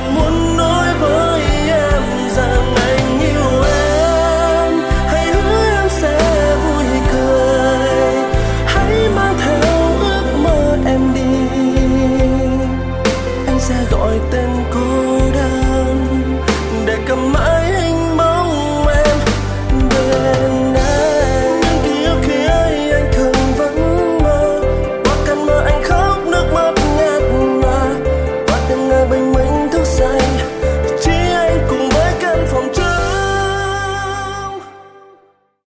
muốn nói với em rằng anh yêu em. Hãy hứa em sẽ vui cười, hãy mang theo ước mơ em đi. Anh sẽ gọi tên cô